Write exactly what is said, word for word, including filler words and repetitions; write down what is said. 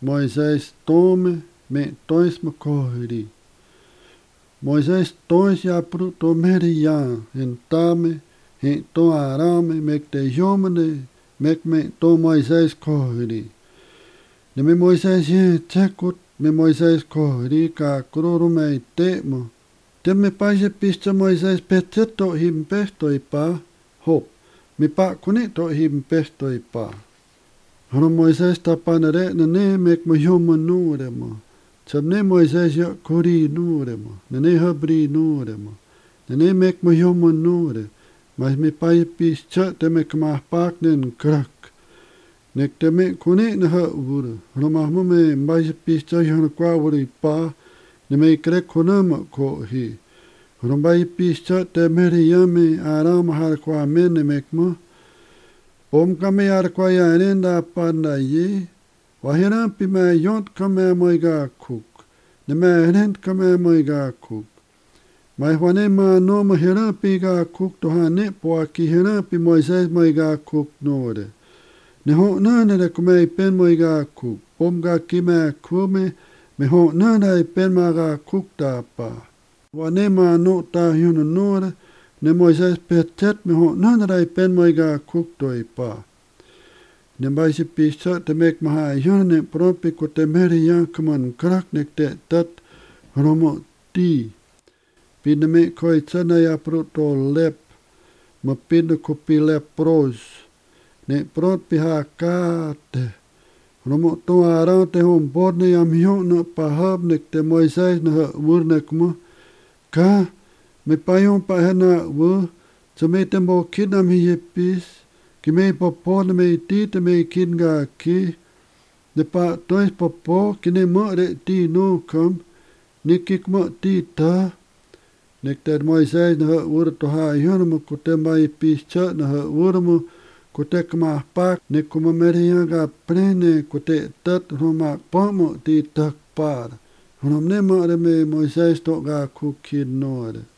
Moisés tome me tois me corri. Moisés tois ja pruto merian en tame en to arame mek de jomene mek me to Moisés corri. Ne me Moisés je tekut me Moisés corri ka kroro me temo. Te me paje pista Moisés peteto him pesto ipa hop. Me pa kunito him pesto ipa. Hano Moisés tapanere ne ne mek me joma nure mo. Tab ne Moisés ja kori nure mo. Ne ne habri nure mo. Ne ne mek me joma nure. Mas me paje pista te mek ma pak nen krak. Nek te me kuni ne ha ure. Hano mahmo me paje pista jona kwa ure ipa. Ne me krek konama ko hi. Hano paje pista te meri yame arama har kwa mene mek mo. Om kami ar kwa ya nenda panda ye. Wahira pi me yont kame moiga kuk. Ne me rent kame moiga kuk. Mai wane ma no ma hira pi ga kuk to ha ne po ki hira pi Moisés moiga kuk nore. Ne ho na ne kame pen moiga kuk. Om ga ki me kume me ho na ne pen ma ga kuk ta pa. Wane ma no ta yun nore. Ne Moisés petet me ho na ne pen moiga kuk to ipa. Ne baisi pisa te mek maha yun ne propi ko te meri yan kaman krak nek te tat romo ti. Pina me koi tsana ya pruto lep. Ma pina ko pi lep pros. Ne prot pi ha kate. Romo to arao te hon bodne yam yon na pahab nek te Moisés na ha wur nek mo. Ka me payon pa hena wur. Sa me te mo kinam hiye pis. Ki me popo ne me ti te me kin ga ki. Ne pa tois popo ki ne mo re ti no kam. Ne kik mo ti ta. Nek te Moisés na ha ura to ha yon mo ko te mai pis cha na ha ura mo ko te kama pak ne kuma meriya ga prene ko te tat roma pomo ti tak par. Honom ne mo re me Moisés to ga kukin no re.